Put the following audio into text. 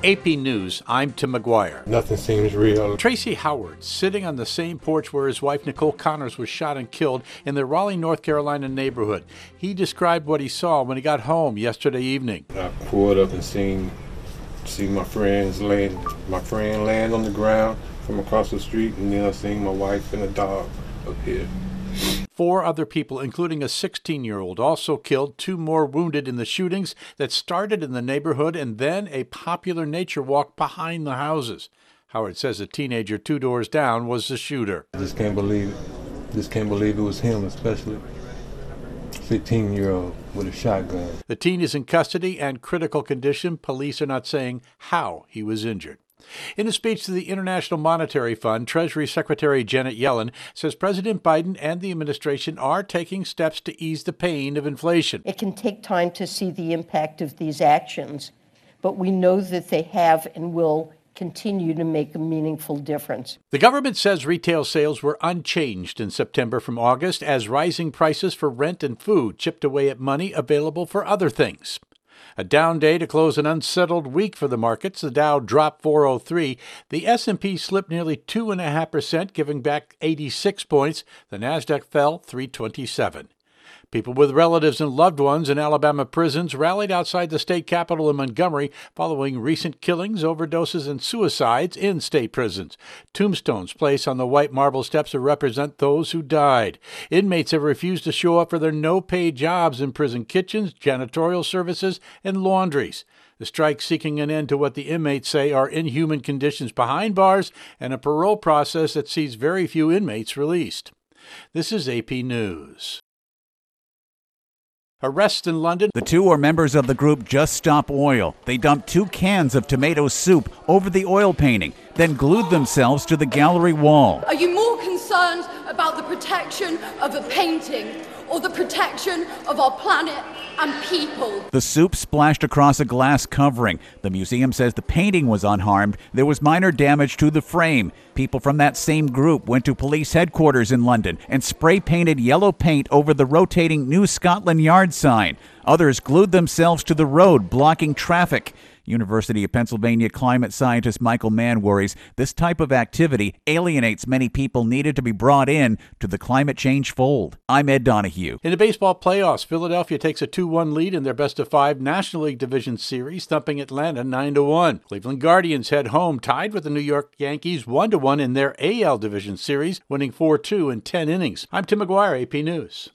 AP News, I'm Tim McGuire. Nothing seems real. Tracy Howard, sitting on the same porch where his wife Nicole Connors was shot and killed in the Raleigh, North Carolina neighborhood. He described what he saw when he got home yesterday evening. I pulled up and seen my friend laying on the ground from across the street, and then I seen my wife and a dog up here. 4 other people, including a 16-year-old, also killed, 2 more wounded in the shootings that started in the neighborhood and then a popular nature walk behind the houses. Howard says a teenager 2 doors down was the shooter. I just can't believe it was him, especially 15-year-old with a shotgun. The teen is in custody and critical condition. Police are not saying how he was injured. In a speech to the International Monetary Fund, Treasury Secretary Janet Yellen says President Biden and the administration are taking steps to ease the pain of inflation. It can take time to see the impact of these actions, but we know that they have and will continue to make a meaningful difference. The government says retail sales were unchanged in September from August as rising prices for rent and food chipped away at money available for other things. A down day to close an unsettled week for the markets. The Dow dropped 403. The S&P slipped nearly 2.5%, giving back 86 points. The Nasdaq fell 327. People with relatives and loved ones in Alabama prisons rallied outside the state capitol in Montgomery following recent killings, overdoses, and suicides in state prisons. Tombstones placed on the white marble steps to represent those who died. Inmates have refused to show up for their no-pay jobs in prison kitchens, janitorial services, and laundries. The strike seeking an end to what the inmates say are inhuman conditions behind bars and a parole process that sees very few inmates released. This is AP News. Arrest in London. The 2 are members of the group Just Stop Oil. They dumped 2 cans of tomato soup over the oil painting, then glued themselves to the gallery wall. Are you more concerned about the protection of a painting or the protection of our planet and people? The soup splashed across a glass covering. The museum says the painting was unharmed. There was minor damage to the frame. People from that same group went to police headquarters in London and spray-painted yellow paint over the rotating New Scotland Yard sign. Others glued themselves to the road, blocking traffic. University of Pennsylvania climate scientist Michael Mann worries this type of activity alienates many people needed to be brought in to the climate change fold. I'm Ed Donahue. In the baseball playoffs, Philadelphia takes a 2-1 lead in their best-of-5 National League Division Series, thumping Atlanta 9-1. Cleveland Guardians head home, tied with the New York Yankees 1-1 in their AL Division Series, winning 4-2 in 10 innings. I'm Tim McGuire, AP News.